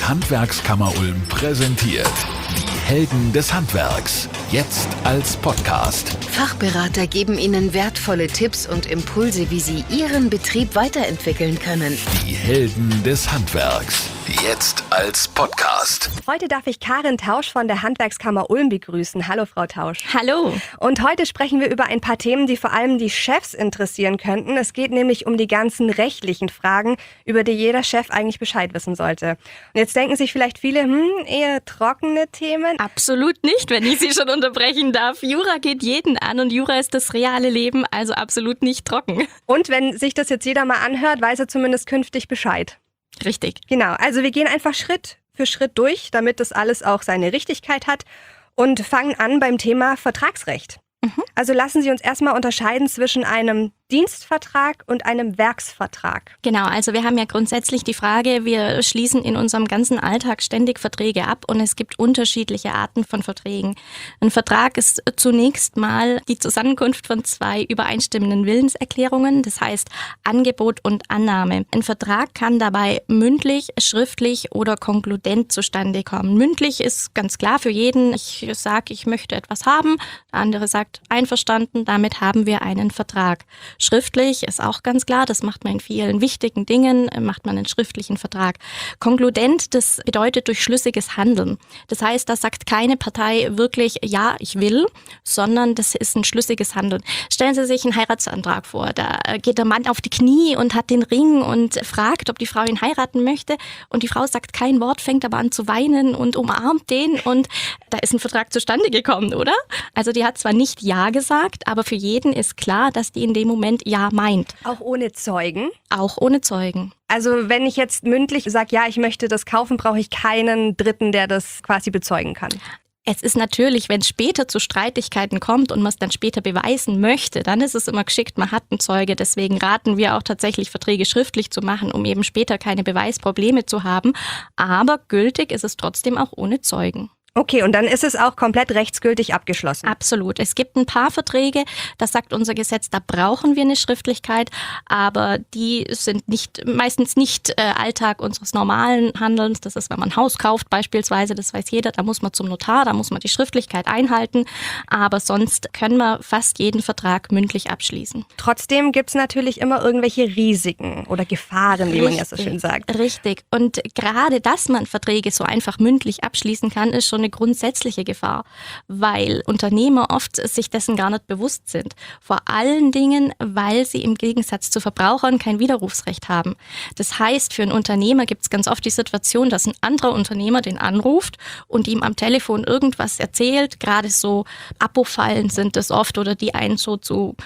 Die Handwerkskammer Ulm präsentiert die Helden des Handwerks. Jetzt als Podcast. Fachberater geben Ihnen wertvolle Tipps und Impulse, wie Sie Ihren Betrieb weiterentwickeln können. Die Helden des Handwerks. Jetzt als Podcast. Heute darf ich Karin Tausch von der Handwerkskammer Ulm begrüßen. Hallo, Frau Tausch. Hallo. Und heute sprechen wir über ein paar Themen, die vor allem die Chefs interessieren könnten. Es geht nämlich um die ganzen rechtlichen Fragen, über die jeder Chef eigentlich Bescheid wissen sollte. Und jetzt denken sich vielleicht viele, eher trockene Themen. Absolut nicht, wenn ich Sie schon unterbrechen darf. Jura geht jeden an und Jura ist das reale Leben, also absolut nicht trocken. Und wenn sich das jetzt jeder mal anhört, weiß er zumindest künftig Bescheid. Richtig. Genau, also wir gehen einfach Schritt für Schritt durch, damit das alles auch seine Richtigkeit hat und fangen an beim Thema Vertragsrecht. Also lassen Sie uns erstmal unterscheiden zwischen einem Dienstvertrag und einem Werksvertrag. Genau, also wir haben ja grundsätzlich die Frage, wir schließen in unserem ganzen Alltag ständig Verträge ab und es gibt unterschiedliche Arten von Verträgen. Ein Vertrag ist zunächst mal die Zusammenkunft von zwei übereinstimmenden Willenserklärungen, das heißt Angebot und Annahme. Ein Vertrag kann dabei mündlich, schriftlich oder konkludent zustande kommen. Mündlich ist ganz klar für jeden, ich sage, ich möchte etwas haben, der andere sagt, einverstanden, damit haben wir einen Vertrag. Schriftlich ist auch ganz klar, das macht man in vielen wichtigen Dingen, macht man einen schriftlichen Vertrag. Konkludent, das bedeutet durch schlüssiges Handeln. Das heißt, da sagt keine Partei wirklich, ja, ich will, sondern das ist ein schlüssiges Handeln. Stellen Sie sich einen Heiratsantrag vor, da geht der Mann auf die Knie und hat den Ring und fragt, ob die Frau ihn heiraten möchte und die Frau sagt kein Wort, fängt aber an zu weinen und umarmt den und da ist ein Vertrag zustande gekommen, oder? Also die hat zwar nicht Ja gesagt, aber für jeden ist klar, dass die in dem Moment Ja meint. Auch ohne Zeugen? Auch ohne Zeugen. Also wenn ich jetzt mündlich sage, ja, ich möchte das kaufen, brauche ich keinen Dritten, der das quasi bezeugen kann. Es ist natürlich, wenn es später zu Streitigkeiten kommt und man es dann später beweisen möchte, dann ist es immer geschickt, man hat einen Zeuge. Deswegen raten wir auch tatsächlich, Verträge schriftlich zu machen, um eben später keine Beweisprobleme zu haben. Aber gültig ist es trotzdem auch ohne Zeugen. Okay, und dann ist es auch komplett rechtsgültig abgeschlossen. Absolut. Es gibt ein paar Verträge, das sagt unser Gesetz, da brauchen wir eine Schriftlichkeit, aber die sind meistens nicht Alltag unseres normalen Handelns. Das ist, wenn man ein Haus kauft beispielsweise, das weiß jeder, da muss man zum Notar, da muss man die Schriftlichkeit einhalten, aber sonst können wir fast jeden Vertrag mündlich abschließen. Trotzdem gibt's natürlich immer irgendwelche Risiken oder Gefahren, wie man ja so schön sagt. Richtig. Und gerade, dass man Verträge so einfach mündlich abschließen kann, ist schon eine grundsätzliche Gefahr, weil Unternehmer oft sich dessen gar nicht bewusst sind. Vor allen Dingen, weil sie im Gegensatz zu Verbrauchern kein Widerrufsrecht haben. Das heißt, für einen Unternehmer gibt es ganz oft die Situation, dass ein anderer Unternehmer den anruft und ihm am Telefon irgendwas erzählt. Gerade so Abo-Fallen sind es oft oder die einen so zu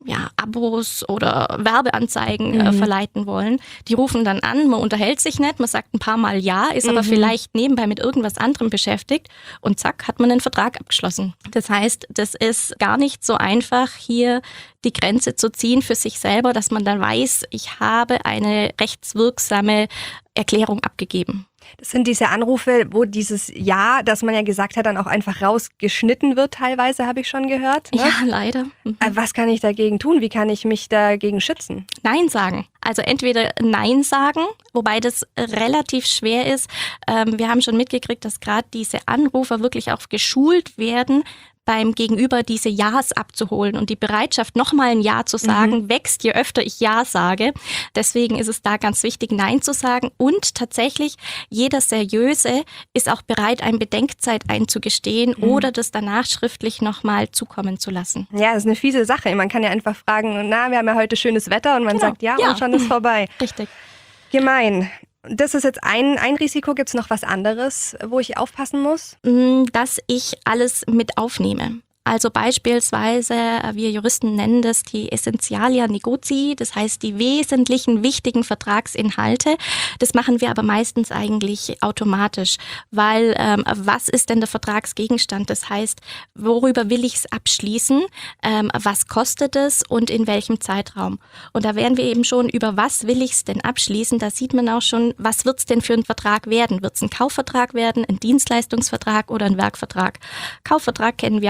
Abos oder Werbeanzeigen verleiten wollen. Die rufen dann an, man unterhält sich nicht, man sagt ein paar Mal ja, ist aber vielleicht nebenbei mit irgendwas anderem beschäftigt und zack, hat man einen Vertrag abgeschlossen. Das heißt, das ist gar nicht so einfach, hier die Grenze zu ziehen für sich selber, dass man dann weiß, ich habe eine rechtswirksame Erklärung abgegeben. Das sind diese Anrufe, wo dieses Ja, das man ja gesagt hat, dann auch einfach rausgeschnitten wird teilweise, habe ich schon gehört. Ne? Ja, leider. Was kann ich dagegen tun? Wie kann ich mich dagegen schützen? Nein sagen. Also entweder Nein sagen, wobei das relativ schwer ist. Wir haben schon mitgekriegt, dass gerade diese Anrufer wirklich auch geschult werden, beim Gegenüber diese Ja's abzuholen und die Bereitschaft, nochmal ein Ja zu sagen, wächst, je öfter ich Ja sage. Deswegen ist es da ganz wichtig, Nein zu sagen und tatsächlich jeder Seriöse ist auch bereit, eine Bedenkzeit einzugestehen oder das danach schriftlich nochmal zukommen zu lassen. Ja, das ist eine fiese Sache. Man kann ja einfach fragen, wir haben ja heute schönes Wetter und man sagt ja und schon ist vorbei. Richtig. Gemein. Das ist jetzt ein Risiko. Gibt es noch was anderes, wo ich aufpassen muss? Dass ich alles mit aufnehme. Also beispielsweise, wir Juristen nennen das die Essentialia Negotii, das heißt die wesentlichen wichtigen Vertragsinhalte. Das machen wir aber meistens eigentlich automatisch, weil was ist denn der Vertragsgegenstand? Das heißt, worüber will ich es abschließen, was kostet es und in welchem Zeitraum? Und da wären wir eben schon, über was will ich es denn abschließen? Da sieht man auch schon, was wird es denn für ein Vertrag werden? Wird es ein Kaufvertrag werden, ein Dienstleistungsvertrag oder ein Werkvertrag? Kaufvertrag kennen wir alle.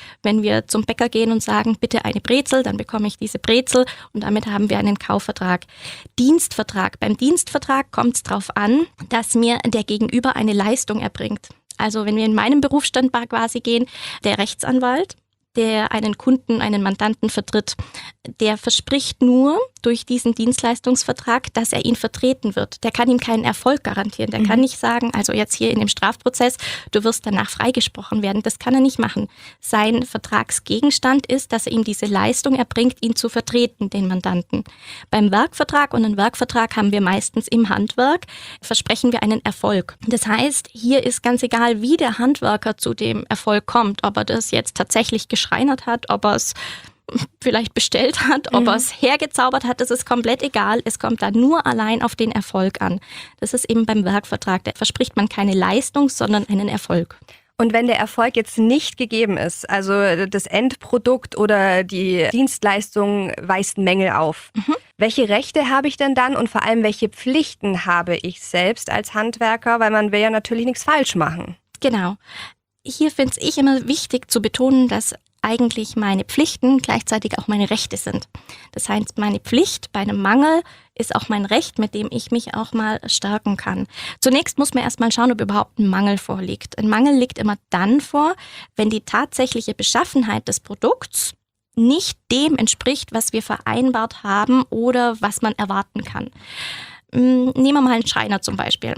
Wenn wir zum Bäcker gehen und sagen, bitte eine Brezel, dann bekomme ich diese Brezel und damit haben wir einen Kaufvertrag. Dienstvertrag. Beim Dienstvertrag kommt es darauf an, dass mir der Gegenüber eine Leistung erbringt. Also wenn wir in meinem Berufsstand quasi gehen, der Rechtsanwalt, der einen Kunden, einen Mandanten vertritt, der verspricht nur durch diesen Dienstleistungsvertrag, dass er ihn vertreten wird. Der kann ihm keinen Erfolg garantieren. Der kann nicht sagen, also jetzt hier in dem Strafprozess, du wirst danach freigesprochen werden. Das kann er nicht machen. Sein Vertragsgegenstand ist, dass er ihm diese Leistung erbringt, ihn zu vertreten, den Mandanten. Beim Werkvertrag, und einen Werkvertrag haben wir meistens im Handwerk, versprechen wir einen Erfolg. Das heißt, hier ist ganz egal, wie der Handwerker zu dem Erfolg kommt, ob er das jetzt tatsächlich geschreinert hat, ob er es vielleicht bestellt hat, ob er es hergezaubert hat, das ist komplett egal. Es kommt da nur allein auf den Erfolg an. Das ist eben beim Werkvertrag. Da verspricht man keine Leistung, sondern einen Erfolg. Und wenn der Erfolg jetzt nicht gegeben ist, also das Endprodukt oder die Dienstleistung weist Mängel auf, welche Rechte habe ich denn dann und vor allem welche Pflichten habe ich selbst als Handwerker, weil man will ja natürlich nichts falsch machen. Genau. Hier finde ich immer wichtig zu betonen, dass eigentlich meine Pflichten gleichzeitig auch meine Rechte sind. Das heißt, meine Pflicht bei einem Mangel ist auch mein Recht, mit dem ich mich auch mal stärken kann. Zunächst muss man erstmal schauen, ob überhaupt ein Mangel vorliegt. Ein Mangel liegt immer dann vor, wenn die tatsächliche Beschaffenheit des Produkts nicht dem entspricht, was wir vereinbart haben oder was man erwarten kann. Nehmen wir mal einen Schreiner zum Beispiel.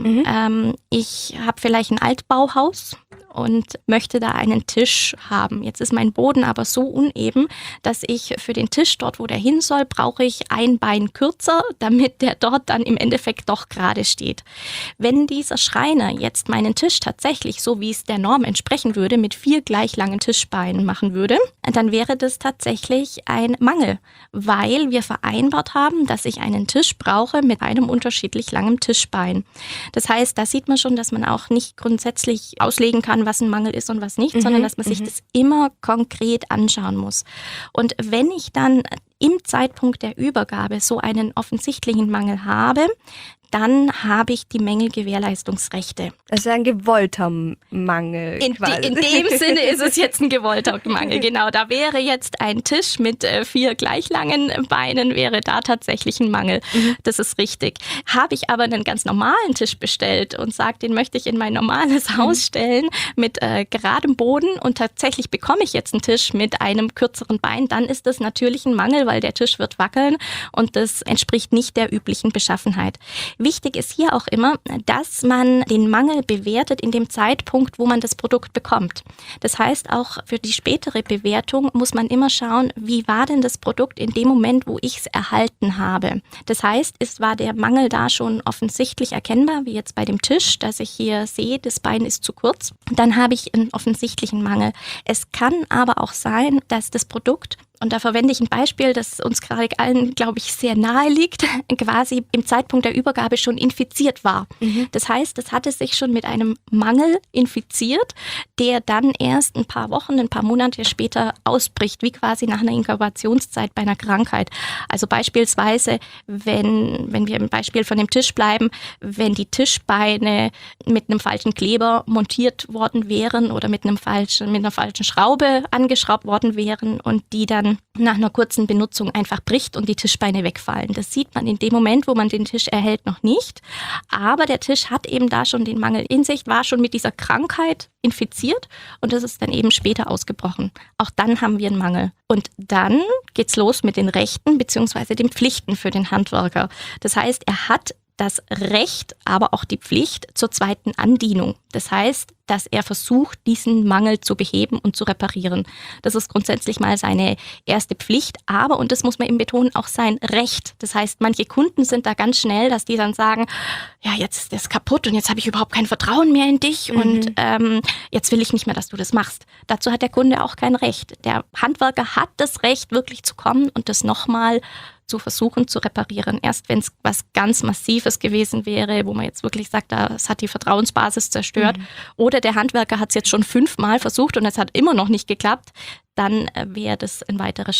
Ich habe vielleicht ein Altbauhaus und möchte da einen Tisch haben. Jetzt ist mein Boden aber so uneben, dass ich für den Tisch dort, wo der hin soll, brauche ich ein Bein kürzer, damit der dort dann im Endeffekt doch gerade steht. Wenn dieser Schreiner jetzt meinen Tisch tatsächlich, so wie es der Norm entsprechen würde, mit 4 gleich langen Tischbeinen machen würde, dann wäre das tatsächlich ein Mangel, weil wir vereinbart haben, dass ich einen Tisch brauche mit einem unterschiedlich langem Tischbein. Das heißt, da sieht man schon, dass man auch nicht grundsätzlich auslegen kann, was ein Mangel ist und was nicht, sondern dass man sich das immer konkret anschauen muss. Und wenn ich dann im Zeitpunkt der Übergabe so einen offensichtlichen Mangel habe, dann habe ich die Mängelgewährleistungsrechte. Das ist ein gewollter Mangel. In dem Sinne ist es jetzt ein gewollter Mangel, genau. Da wäre jetzt ein Tisch mit 4 gleich langen Beinen, wäre da tatsächlich ein Mangel. Das ist richtig. Habe ich aber einen ganz normalen Tisch bestellt und sage, den möchte ich in mein normales Haus stellen mit geradem Boden und tatsächlich bekomme ich jetzt einen Tisch mit einem kürzeren Bein, dann ist das natürlich ein Mangel, weil der Tisch wird wackeln und das entspricht nicht der üblichen Beschaffenheit. Wichtig ist hier auch immer, dass man den Mangel bewertet in dem Zeitpunkt, wo man das Produkt bekommt. Das heißt, auch für die spätere Bewertung muss man immer schauen, wie war denn das Produkt in dem Moment, wo ich es erhalten habe. Das heißt, war der Mangel da schon offensichtlich erkennbar, wie jetzt bei dem Tisch, dass ich hier sehe, das Bein ist zu kurz. Dann habe ich einen offensichtlichen Mangel. Es kann aber auch sein, dass das Produkt, und da verwende ich ein Beispiel, das uns gerade allen, glaube ich, sehr nahe liegt, quasi im Zeitpunkt der Übergabe schon infiziert war. Das heißt, es hatte sich schon mit einem Mangel infiziert, der dann erst ein paar Wochen, ein paar Monate später ausbricht, wie quasi nach einer Inkubationszeit bei einer Krankheit. Also beispielsweise, wenn wir im Beispiel von dem Tisch bleiben, wenn die Tischbeine mit einem falschen Kleber montiert worden wären oder mit einer falschen Schraube angeschraubt worden wären und die dann nach einer kurzen Benutzung einfach bricht und die Tischbeine wegfallen. Das sieht man in dem Moment, wo man den Tisch erhält, noch nicht. Aber der Tisch hat eben da schon den Mangel in sich, war schon mit dieser Krankheit infiziert und das ist dann eben später ausgebrochen. Auch dann haben wir einen Mangel. Und dann geht's los mit den Rechten bzw. den Pflichten für den Handwerker. Das heißt, er hat das Recht, aber auch die Pflicht zur zweiten Andienung. Das heißt, dass er versucht, diesen Mangel zu beheben und zu reparieren. Das ist grundsätzlich mal seine erste Pflicht, aber, und das muss man eben betonen, auch sein Recht. Das heißt, manche Kunden sind da ganz schnell, dass die dann sagen, ja, jetzt ist das kaputt und jetzt habe ich überhaupt kein Vertrauen mehr in dich und jetzt will ich nicht mehr, dass du das machst. Dazu hat der Kunde auch kein Recht. Der Handwerker hat das Recht, wirklich zu kommen und das nochmal zu versuchen zu reparieren. Erst wenn es was ganz Massives gewesen wäre, wo man jetzt wirklich sagt, das hat die Vertrauensbasis zerstört, oder der Handwerker hat es jetzt schon 5-mal versucht und es hat immer noch nicht geklappt, dann wäre das ein weiterer Schritt.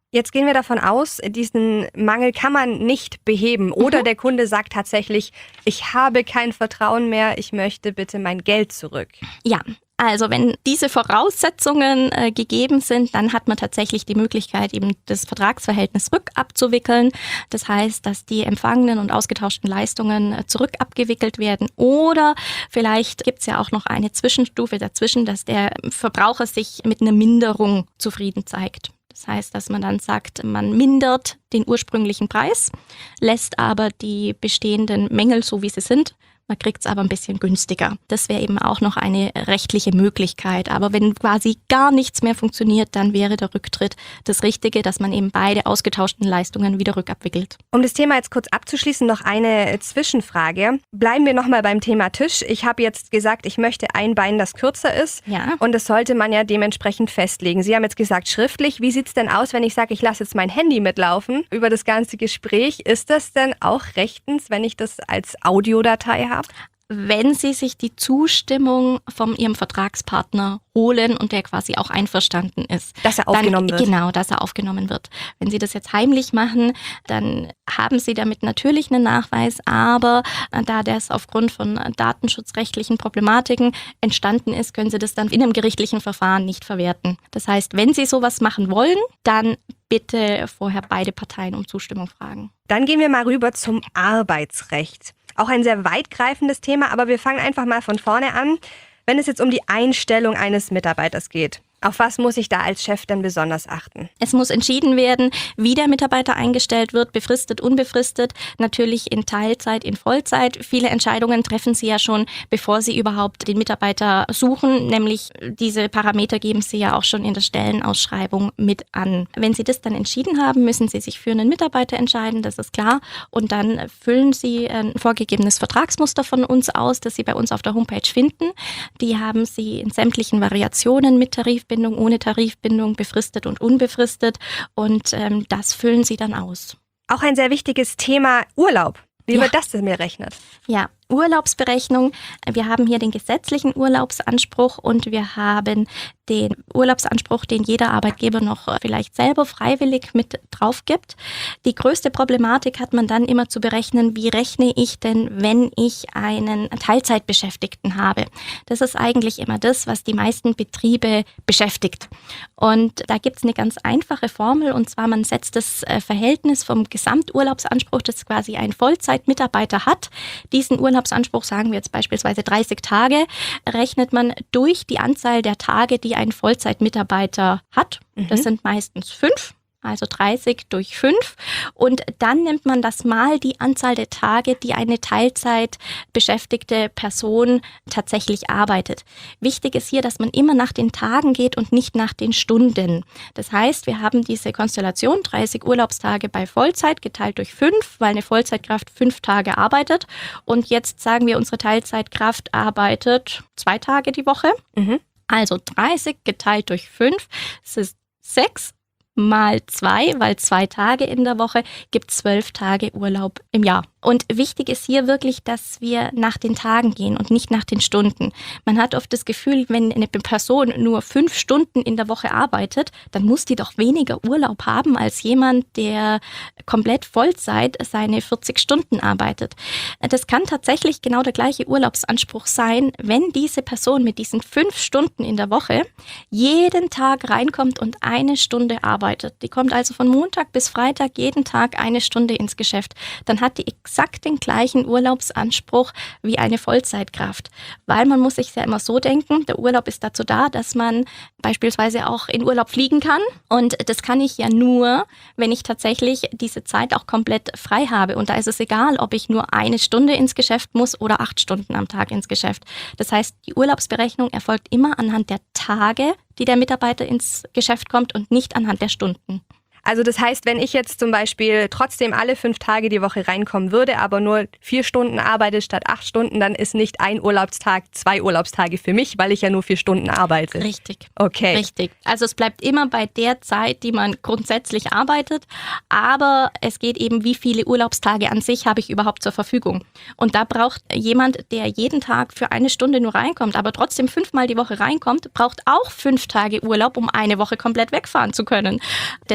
Jetzt gehen wir davon aus, diesen Mangel kann man nicht beheben. Oder der Kunde sagt tatsächlich, ich habe kein Vertrauen mehr, ich möchte bitte mein Geld zurück. Ja. Also wenn diese Voraussetzungen gegeben sind, dann hat man tatsächlich die Möglichkeit, eben das Vertragsverhältnis rückabzuwickeln. Das heißt, dass die empfangenen und ausgetauschten Leistungen zurückabgewickelt werden. Oder vielleicht gibt es ja auch noch eine Zwischenstufe dazwischen, dass der Verbraucher sich mit einer Minderung zufrieden zeigt. Das heißt, dass man dann sagt, man mindert den ursprünglichen Preis, lässt aber die bestehenden Mängel so, wie sie sind. Man kriegt es aber ein bisschen günstiger. Das wäre eben auch noch eine rechtliche Möglichkeit. Aber wenn quasi gar nichts mehr funktioniert, dann wäre der Rücktritt das Richtige, dass man eben beide ausgetauschten Leistungen wieder rückabwickelt. Um das Thema jetzt kurz abzuschließen, noch eine Zwischenfrage. Bleiben wir nochmal beim Thema Tisch. Ich habe jetzt gesagt, ich möchte ein Bein, das kürzer ist. Ja. Und das sollte man ja dementsprechend festlegen. Sie haben jetzt gesagt, schriftlich. Wie sieht es denn aus, wenn ich sage, ich lasse jetzt mein Handy mitlaufen über das ganze Gespräch? Ist das denn auch rechtens, wenn ich das als Audiodatei habe? Wenn Sie sich die Zustimmung von Ihrem Vertragspartner holen und der quasi auch einverstanden ist. Dass er aufgenommen wird. Genau, dass er aufgenommen wird. Wenn Sie das jetzt heimlich machen, dann haben Sie damit natürlich einen Nachweis, aber da das aufgrund von datenschutzrechtlichen Problematiken entstanden ist, können Sie das dann in einem gerichtlichen Verfahren nicht verwerten. Das heißt, wenn Sie sowas machen wollen, dann bitte vorher beide Parteien um Zustimmung fragen. Dann gehen wir mal rüber zum Arbeitsrecht. Auch ein sehr weitgreifendes Thema, aber wir fangen einfach mal von vorne an. Wenn es jetzt um die Einstellung eines Mitarbeiters geht, auf was muss ich da als Chef denn besonders achten? Es muss entschieden werden, wie der Mitarbeiter eingestellt wird, befristet, unbefristet, natürlich in Teilzeit, in Vollzeit. Viele Entscheidungen treffen Sie ja schon, bevor Sie überhaupt den Mitarbeiter suchen, nämlich diese Parameter geben Sie ja auch schon in der Stellenausschreibung mit an. Wenn Sie das dann entschieden haben, müssen Sie sich für einen Mitarbeiter entscheiden, das ist klar. Und dann füllen Sie ein vorgegebenes Vertragsmuster von uns aus, das Sie bei uns auf der Homepage finden. Die haben Sie in sämtlichen Variationen mit Tarifbindung, ohne Tarifbindung, befristet und unbefristet und das füllen Sie dann aus. Auch ein sehr wichtiges Thema Urlaub. Wie wird das denn berechnet? Ja, Urlaubsberechnung. Wir haben hier den gesetzlichen Urlaubsanspruch und wir haben den Urlaubsanspruch, den jeder Arbeitgeber noch vielleicht selber freiwillig mit drauf gibt. Die größte Problematik hat man dann immer zu berechnen, wie rechne ich denn, wenn ich einen Teilzeitbeschäftigten habe. Das ist eigentlich immer das, was die meisten Betriebe beschäftigt. Und da gibt es eine ganz einfache Formel und zwar man setzt das Verhältnis vom Gesamturlaubsanspruch, das quasi ein Vollzeitmitarbeiter hat, diesen Urlaubsanspruch, sagen wir jetzt beispielsweise 30 Tage, rechnet man durch die Anzahl der Tage, die ein Vollzeitmitarbeiter hat. Das sind meistens 5. Also 30 durch 5 und dann nimmt man das mal die Anzahl der Tage, die eine Teilzeit beschäftigte Person tatsächlich arbeitet. Wichtig ist hier, dass man immer nach den Tagen geht und nicht nach den Stunden. Das heißt, wir haben diese Konstellation 30 Urlaubstage bei Vollzeit geteilt durch 5, weil eine Vollzeitkraft 5 Tage arbeitet und jetzt sagen wir, unsere Teilzeitkraft arbeitet 2 Tage die Woche. Also 30 geteilt durch 5, das ist 6. Mal 2, weil 2 Tage in der Woche gibt 12 Tage Urlaub im Jahr. Und wichtig ist hier wirklich, dass wir nach den Tagen gehen und nicht nach den Stunden. Man hat oft das Gefühl, wenn eine Person nur 5 Stunden in der Woche arbeitet, dann muss die doch weniger Urlaub haben als jemand, der komplett Vollzeit seine 40 Stunden arbeitet. Das kann tatsächlich genau der gleiche Urlaubsanspruch sein, wenn diese Person mit diesen 5 Stunden in der Woche jeden Tag reinkommt und 1 Stunde arbeitet. Die kommt also von Montag bis Freitag jeden Tag 1 Stunde ins Geschäft. Dann hat die exakt den gleichen Urlaubsanspruch wie eine Vollzeitkraft. Weil man muss sich ja immer so denken, der Urlaub ist dazu da, dass man beispielsweise auch in Urlaub fliegen kann. Und das kann ich ja nur, wenn ich tatsächlich diese Zeit auch komplett frei habe. Und da ist es egal, ob ich nur 1 Stunde ins Geschäft muss oder 8 Stunden am Tag ins Geschäft. Das heißt, die Urlaubsberechnung erfolgt immer anhand der Tage, die der Mitarbeiter ins Geschäft kommt und nicht anhand der Stunden. Also das heißt, wenn ich jetzt zum Beispiel trotzdem alle 5 Tage die Woche reinkommen würde, aber nur 4 Stunden arbeite statt 8 Stunden, dann ist nicht ein Urlaubstag 2 Urlaubstage für mich, weil ich ja nur 4 Stunden arbeite. Richtig. Okay. Richtig. Also es bleibt immer bei der Zeit, die man grundsätzlich arbeitet, aber es geht eben, wie viele Urlaubstage an sich habe ich überhaupt zur Verfügung. Und da braucht jemand, der jeden Tag für 1 Stunde nur reinkommt, aber trotzdem 5-mal die Woche reinkommt, braucht auch 5 Tage Urlaub, um 1 Woche komplett wegfahren zu können. Deswegen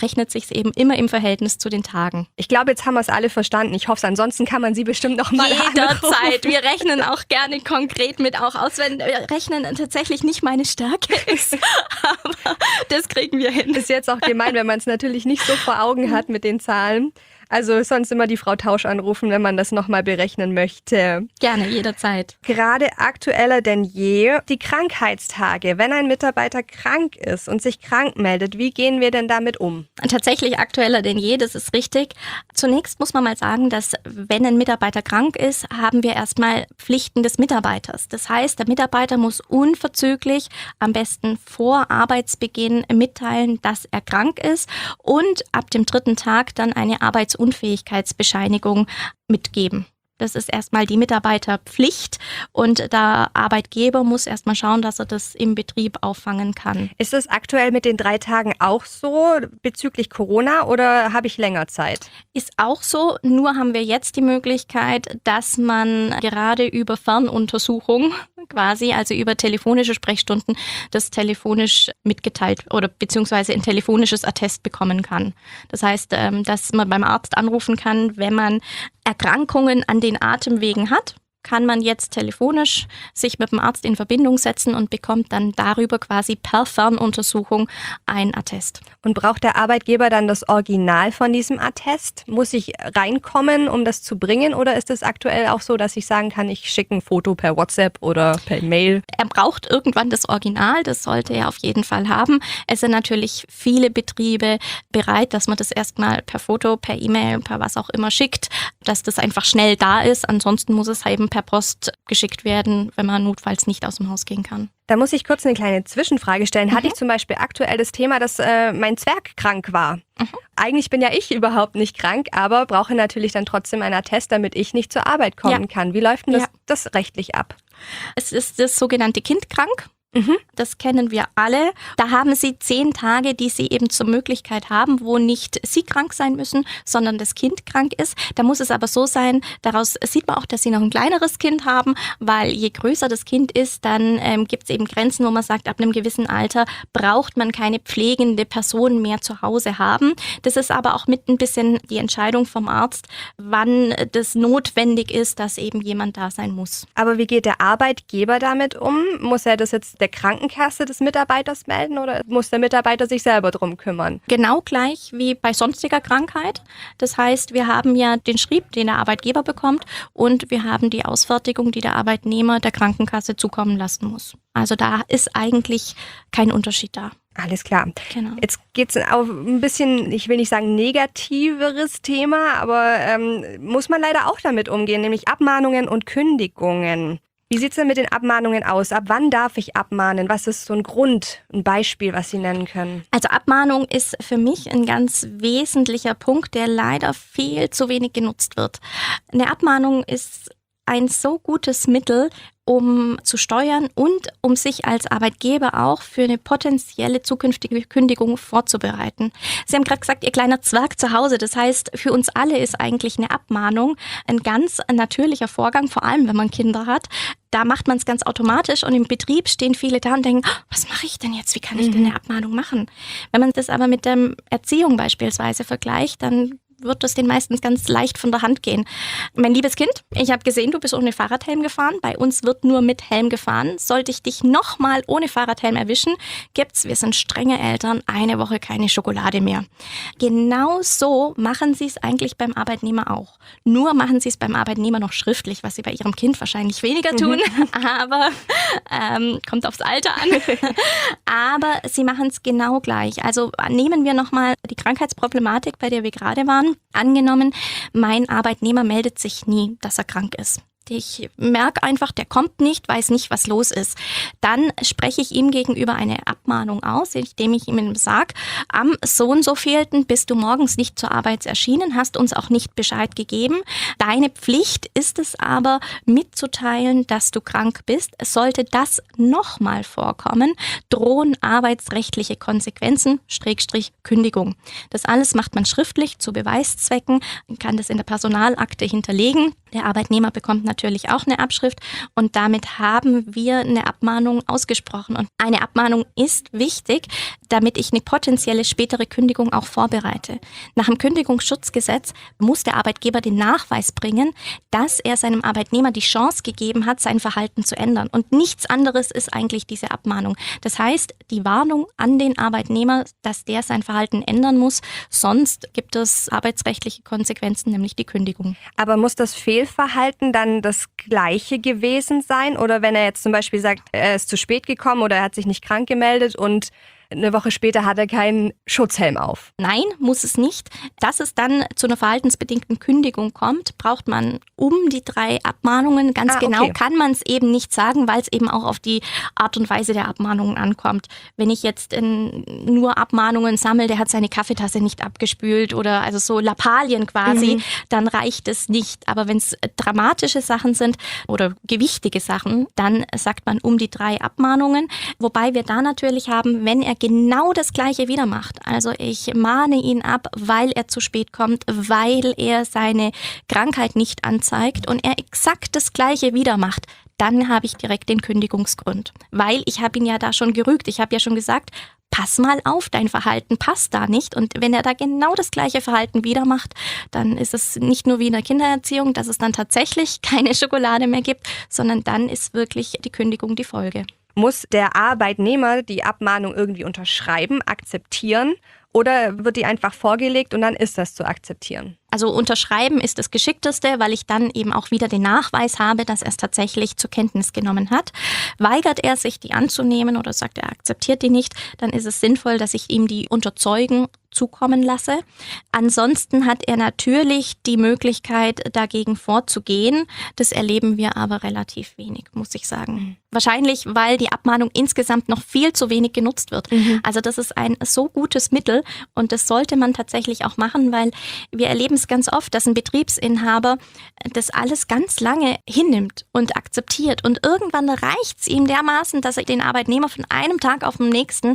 errechnet sich es eben immer im Verhältnis zu den Tagen. Ich glaube, jetzt haben wir es alle verstanden. Ich hoffe, ansonsten kann man Sie bestimmt noch mal jederzeit. Wir rechnen auch gerne konkret mit auch aus, wenn Rechnen tatsächlich nicht meine Stärke ist. Aber das kriegen wir hin. Ist jetzt auch gemein, wenn man es natürlich nicht so vor Augen hat mit den Zahlen. Also sonst immer die Frau Tausch anrufen, wenn man das nochmal berechnen möchte. Gerne, jederzeit. Gerade aktueller denn je die Krankheitstage. Wenn ein Mitarbeiter krank ist und sich krank meldet, wie gehen wir denn damit um? Tatsächlich aktueller denn je, das ist richtig. Zunächst muss man mal sagen, dass wenn ein Mitarbeiter krank ist, haben wir erstmal Pflichten des Mitarbeiters. Das heißt, der Mitarbeiter muss unverzüglich, am besten vor Arbeitsbeginn, mitteilen, dass er krank ist und ab dem 3. Tag dann eine Arbeitsunfähigkeitsbescheinigung mitgeben. Das ist erstmal die Mitarbeiterpflicht und der Arbeitgeber muss erstmal schauen, dass er das im Betrieb auffangen kann. Ist das aktuell mit den 3 Tagen auch so bezüglich Corona oder habe ich länger Zeit? Ist auch so, nur haben wir jetzt die Möglichkeit, dass man gerade über Fernuntersuchung quasi, also über telefonische Sprechstunden, das telefonisch mitgeteilt oder beziehungsweise ein telefonisches Attest bekommen kann. Das heißt, dass man beim Arzt anrufen kann, wenn man Erkrankungen an den Atemwegen hat, kann man jetzt telefonisch sich mit dem Arzt in Verbindung setzen und bekommt dann darüber quasi per Fernuntersuchung ein Attest. Und braucht der Arbeitgeber dann das Original von diesem Attest? Muss ich reinkommen, um das zu bringen? Oder ist es aktuell auch so, dass ich sagen kann, ich schicke ein Foto per WhatsApp oder per Mail? Er braucht irgendwann das Original, das sollte er auf jeden Fall haben. Es sind natürlich viele Betriebe bereit, dass man das erstmal per Foto, per E-Mail, per was auch immer schickt, dass das einfach schnell da ist. Ansonsten muss es eben per Post geschickt werden, wenn man notfalls nicht aus dem Haus gehen kann. Da muss ich kurz eine kleine Zwischenfrage stellen. Hatte ich zum Beispiel aktuell das Thema, dass mein Zwerg krank war. Eigentlich bin ja ich überhaupt nicht krank, aber brauche natürlich dann trotzdem einen Attest, damit ich nicht zur Arbeit kommen kann. Wie läuft denn das rechtlich ab? Es ist das sogenannte Kind krank. Das kennen wir alle. Da haben Sie 10 Tage, die Sie eben zur Möglichkeit haben, wo nicht Sie krank sein müssen, sondern das Kind krank ist. Da muss es aber so sein, daraus sieht man auch, dass Sie noch ein kleineres Kind haben, weil je größer das Kind ist, dann gibt es eben Grenzen, wo man sagt, ab einem gewissen Alter braucht man keine pflegende Person mehr zu Hause haben. Das ist aber auch mit ein bisschen die Entscheidung vom Arzt, wann das notwendig ist, dass eben jemand da sein muss. Aber wie geht der Arbeitgeber damit um? Muss er das jetzt der Krankenkasse des Mitarbeiters melden oder muss der Mitarbeiter sich selber drum kümmern? Genau gleich wie bei sonstiger Krankheit. Das heißt, wir haben ja den Schrieb, den der Arbeitgeber bekommt und wir haben die Ausfertigung, die der Arbeitnehmer der Krankenkasse zukommen lassen muss. Also da ist eigentlich kein Unterschied da. Alles klar. Genau. Jetzt geht es auf ein bisschen, ich will nicht sagen negativeres Thema, aber muss man leider auch damit umgehen, nämlich Abmahnungen und Kündigungen. Wie sieht es denn mit den Abmahnungen aus? Ab wann darf ich abmahnen? Was ist so ein Beispiel, was Sie nennen können? Also Abmahnung ist für mich ein ganz wesentlicher Punkt, der leider viel zu wenig genutzt wird. Eine Abmahnung ist ein so gutes Mittel, um zu steuern und um sich als Arbeitgeber auch für eine potenzielle zukünftige Kündigung vorzubereiten. Sie haben gerade gesagt, Ihr kleiner Zwerg zu Hause. Das heißt, für uns alle ist eigentlich eine Abmahnung ein ganz natürlicher Vorgang, vor allem wenn man Kinder hat. Da macht man es ganz automatisch und im Betrieb stehen viele da und denken, was mache ich denn jetzt? Wie kann ich denn eine Abmahnung machen? Wenn man das aber mit der Erziehung beispielsweise vergleicht, dann wird das den meistens ganz leicht von der Hand gehen. Mein liebes Kind, ich habe gesehen, du bist ohne Fahrradhelm gefahren. Bei uns wird nur mit Helm gefahren. Sollte ich dich nochmal ohne Fahrradhelm erwischen, wir sind strenge Eltern, 1 Woche keine Schokolade mehr. Genau so machen sie es eigentlich beim Arbeitnehmer auch. Nur machen sie es beim Arbeitnehmer noch schriftlich, was sie bei ihrem Kind wahrscheinlich weniger tun, aber kommt aufs Alter an. Aber sie machen es genau gleich. Also nehmen wir nochmal die Krankheitsproblematik, bei der wir gerade waren. Angenommen, mein Arbeitnehmer meldet sich nie, dass er krank ist. Ich merke einfach, der kommt nicht, weiß nicht, was los ist. Dann spreche ich ihm gegenüber eine Abmahnung aus, indem ich ihm sage, am so und so vielten bist du morgens nicht zur Arbeit erschienen, hast uns auch nicht Bescheid gegeben. Deine Pflicht ist es aber, mitzuteilen, dass du krank bist. Sollte das nochmal vorkommen, drohen arbeitsrechtliche Konsequenzen, Kündigung. Das alles macht man schriftlich zu Beweiszwecken, kann das in der Personalakte hinterlegen. Der Arbeitnehmer bekommt natürlich auch eine Abschrift und damit haben wir eine Abmahnung ausgesprochen. Und eine Abmahnung ist wichtig, damit ich eine potenzielle spätere Kündigung auch vorbereite. Nach dem Kündigungsschutzgesetz muss der Arbeitgeber den Nachweis bringen, dass er seinem Arbeitnehmer die Chance gegeben hat, sein Verhalten zu ändern. Und nichts anderes ist eigentlich diese Abmahnung. Das heißt, die Warnung an den Arbeitnehmer, dass der sein Verhalten ändern muss, sonst gibt es arbeitsrechtliche Konsequenzen, nämlich die Kündigung. Aber muss das Fehlverhalten dann das gleiche gewesen sein? Oder wenn er jetzt zum Beispiel sagt, er ist zu spät gekommen oder er hat sich nicht krank gemeldet und eine Woche später hat er keinen Schutzhelm auf? Nein, muss es nicht. Dass es dann zu einer verhaltensbedingten Kündigung kommt, braucht man um die 3 Abmahnungen. Ganz genau kann man es eben nicht sagen, weil es eben auch auf die Art und Weise der Abmahnungen ankommt. Wenn ich jetzt nur Abmahnungen sammle, der hat seine Kaffeetasse nicht abgespült oder also so Lappalien quasi, dann reicht es nicht. Aber wenn es dramatische Sachen sind oder gewichtige Sachen, dann sagt man um die 3 Abmahnungen. Wobei wir da natürlich haben, wenn er genau das Gleiche wieder macht. Also ich mahne ihn ab, weil er zu spät kommt, weil er seine Krankheit nicht anzeigt und er exakt das Gleiche wieder macht. Dann habe ich direkt den Kündigungsgrund. Weil ich habe ihn ja da schon gerügt. Ich habe ja schon gesagt, pass mal auf, dein Verhalten passt da nicht. Und wenn er da genau das gleiche Verhalten wieder macht, dann ist es nicht nur wie in der Kindererziehung, dass es dann tatsächlich keine Schokolade mehr gibt, sondern dann ist wirklich die Kündigung die Folge. Muss der Arbeitnehmer die Abmahnung irgendwie unterschreiben, akzeptieren oder wird die einfach vorgelegt und dann ist das zu akzeptieren? Also unterschreiben ist das Geschickteste, weil ich dann eben auch wieder den Nachweis habe, dass er es tatsächlich zur Kenntnis genommen hat. Weigert er sich, die anzunehmen oder sagt, er akzeptiert die nicht, dann ist es sinnvoll, dass ich ihm die unterzeugen zukommen lasse. Ansonsten hat er natürlich die Möglichkeit, dagegen vorzugehen. Das erleben wir aber relativ wenig, muss ich sagen. Wahrscheinlich, weil die Abmahnung insgesamt noch viel zu wenig genutzt wird. Also das ist ein so gutes Mittel und das sollte man tatsächlich auch machen, weil wir erleben es ganz oft, dass ein Betriebsinhaber das alles ganz lange hinnimmt und akzeptiert und irgendwann reicht es ihm dermaßen, dass er den Arbeitnehmer von einem Tag auf den nächsten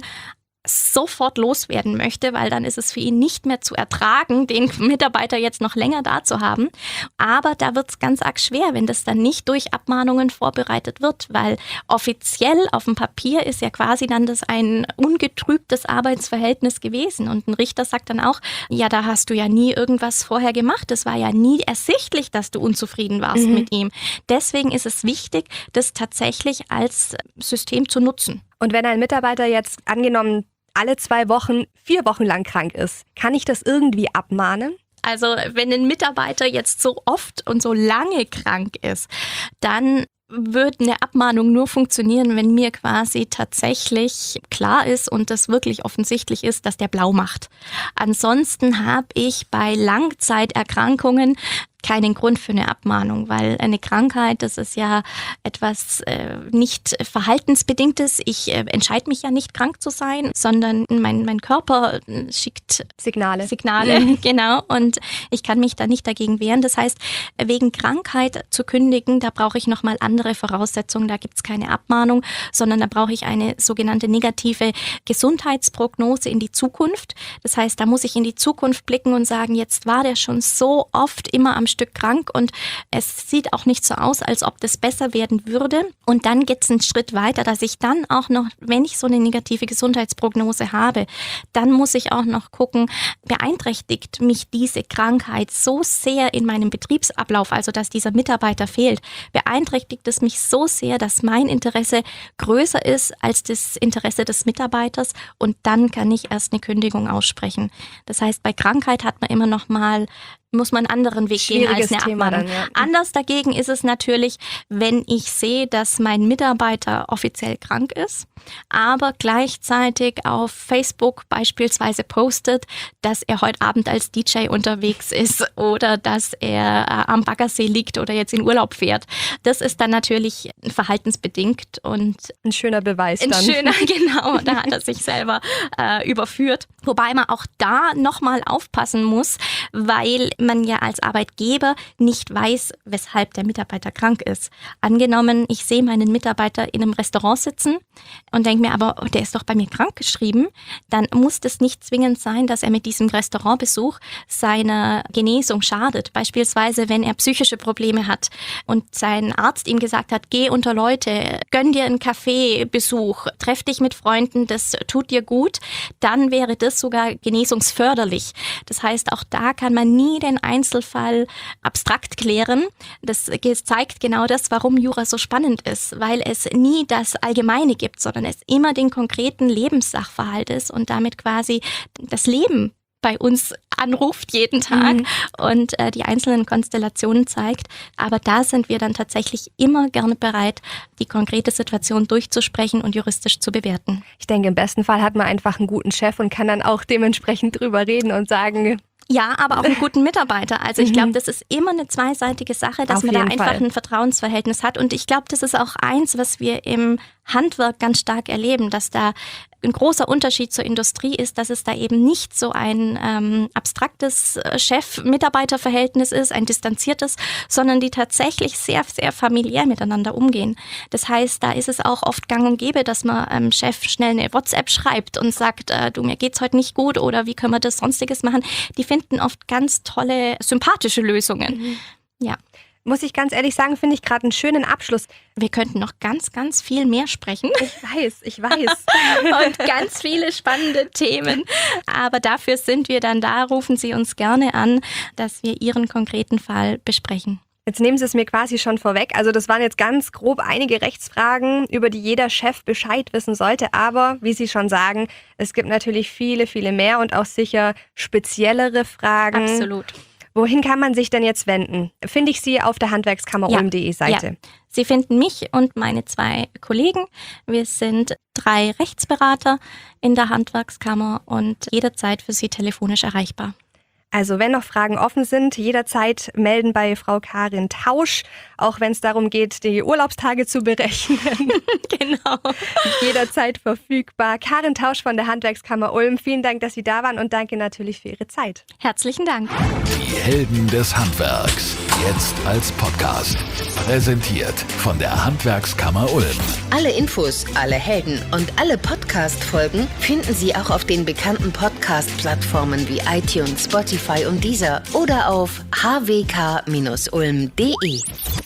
sofort loswerden möchte, weil dann ist es für ihn nicht mehr zu ertragen, den Mitarbeiter jetzt noch länger da zu haben. Aber da wird es ganz arg schwer, wenn das dann nicht durch Abmahnungen vorbereitet wird, weil offiziell auf dem Papier ist ja quasi dann das ein ungetrübtes Arbeitsverhältnis gewesen. Und ein Richter sagt dann auch, ja, da hast du ja nie irgendwas vorher gemacht. Es war ja nie ersichtlich, dass du unzufrieden warst mit ihm. Deswegen ist es wichtig, das tatsächlich als System zu nutzen. Und wenn ein Mitarbeiter jetzt angenommen alle 2 Wochen, 4 Wochen lang krank ist, kann ich das irgendwie abmahnen? Also wenn ein Mitarbeiter jetzt so oft und so lange krank ist, dann würde eine Abmahnung nur funktionieren, wenn mir quasi tatsächlich klar ist und das wirklich offensichtlich ist, dass der blau macht. Ansonsten habe ich bei Langzeiterkrankungen keinen Grund für eine Abmahnung, weil eine Krankheit, das ist ja etwas nicht Verhaltensbedingtes. Ich entscheide mich ja nicht, krank zu sein, sondern mein Körper schickt Signale, genau. Und ich kann mich da nicht dagegen wehren. Das heißt, wegen Krankheit zu kündigen, da brauche ich nochmal andere Voraussetzungen. Da gibt es keine Abmahnung, sondern da brauche ich eine sogenannte negative Gesundheitsprognose in die Zukunft. Das heißt, da muss ich in die Zukunft blicken und sagen, jetzt war der schon so oft immer am Stück krank und es sieht auch nicht so aus, als ob das besser werden würde. Und dann geht es einen Schritt weiter, dass ich dann auch noch, wenn ich so eine negative Gesundheitsprognose habe, dann muss ich auch noch gucken, beeinträchtigt mich diese Krankheit so sehr in meinem Betriebsablauf, also dass dieser Mitarbeiter fehlt, beeinträchtigt es mich so sehr, dass mein Interesse größer ist als das Interesse des Mitarbeiters und dann kann ich erst eine Kündigung aussprechen. Das heißt, bei Krankheit hat man immer noch mal muss man einen anderen Weg gehen als eine Abmahnung. Dann, ja. Anders dagegen ist es natürlich, wenn ich sehe, dass mein Mitarbeiter offiziell krank ist, aber gleichzeitig auf Facebook beispielsweise postet, dass er heute Abend als DJ unterwegs ist oder dass er am Baggersee liegt oder jetzt in Urlaub fährt. Das ist dann natürlich verhaltensbedingt und ein schöner Beweis dann. Ein schöner, genau, da hat er sich selber überführt. Wobei man auch da nochmal aufpassen muss, weil man ja als Arbeitgeber nicht weiß, weshalb der Mitarbeiter krank ist. Angenommen, ich sehe meinen Mitarbeiter in einem Restaurant sitzen und denke mir, aber der ist doch bei mir krankgeschrieben, dann muss das nicht zwingend sein, dass er mit diesem Restaurantbesuch seiner Genesung schadet. Beispielsweise, wenn er psychische Probleme hat und sein Arzt ihm gesagt hat, geh unter Leute, gönn dir einen Kaffeebesuch, treff dich mit Freunden, das tut dir gut, dann wäre das sogar genesungsförderlich. Das heißt, auch da kann man nie den Einzelfall abstrakt klären. Das zeigt genau das, warum Jura so spannend ist, weil es nie das Allgemeine gibt, sondern es immer den konkreten Lebenssachverhalt ist und damit quasi das Leben bei uns anruft jeden Tag und die einzelnen Konstellationen zeigt. Aber da sind wir dann tatsächlich immer gerne bereit, die konkrete Situation durchzusprechen und juristisch zu bewerten. Ich denke, im besten Fall hat man einfach einen guten Chef und kann dann auch dementsprechend drüber reden und sagen... Ja, aber auch einen guten Mitarbeiter. Also ich glaube, das ist immer eine zweiseitige Sache, dass man da einfach ein Vertrauensverhältnis hat. Und ich glaube, das ist auch eins, was wir im Handwerk ganz stark erleben, dass da ein großer Unterschied zur Industrie ist, dass es da eben nicht so ein abstraktes Chef-Mitarbeiter-Verhältnis ist, ein distanziertes, sondern die tatsächlich sehr, sehr familiär miteinander umgehen. Das heißt, da ist es auch oft gang und gäbe, dass man Chef schnell eine WhatsApp schreibt und sagt, du, mir geht's heute nicht gut oder wie können wir das Sonstiges machen. Die finden oft ganz tolle, sympathische Lösungen. Ja. Muss ich ganz ehrlich sagen, finde ich gerade einen schönen Abschluss. Wir könnten noch ganz, ganz viel mehr sprechen. Ich weiß. Und ganz viele spannende Themen. Aber dafür sind wir dann da. Rufen Sie uns gerne an, dass wir Ihren konkreten Fall besprechen. Jetzt nehmen Sie es mir quasi schon vorweg. Also das waren jetzt ganz grob einige Rechtsfragen, über die jeder Chef Bescheid wissen sollte. Aber wie Sie schon sagen, es gibt natürlich viele, viele mehr und auch sicher speziellere Fragen. Absolut. Wohin kann man sich denn jetzt wenden? Finde ich Sie auf der handwerkskammerulm.de Seite? Ja. Sie finden mich und meine 2 Kollegen. Wir sind 3 Rechtsberater in der Handwerkskammer und jederzeit für Sie telefonisch erreichbar. Also wenn noch Fragen offen sind, jederzeit melden bei Frau Karin Tausch, auch wenn es darum geht, die Urlaubstage zu berechnen. Genau. Jederzeit verfügbar. Karin Tausch von der Handwerkskammer Ulm, vielen Dank, dass Sie da waren und danke natürlich für Ihre Zeit. Herzlichen Dank. Die Helden des Handwerks, jetzt als Podcast. Präsentiert von der Handwerkskammer Ulm. Alle Infos, alle Helden und alle Podcast-Folgen finden Sie auch auf den bekannten Podcast-Plattformen wie iTunes, Spotify und Deezer oder auf hwk-ulm.de.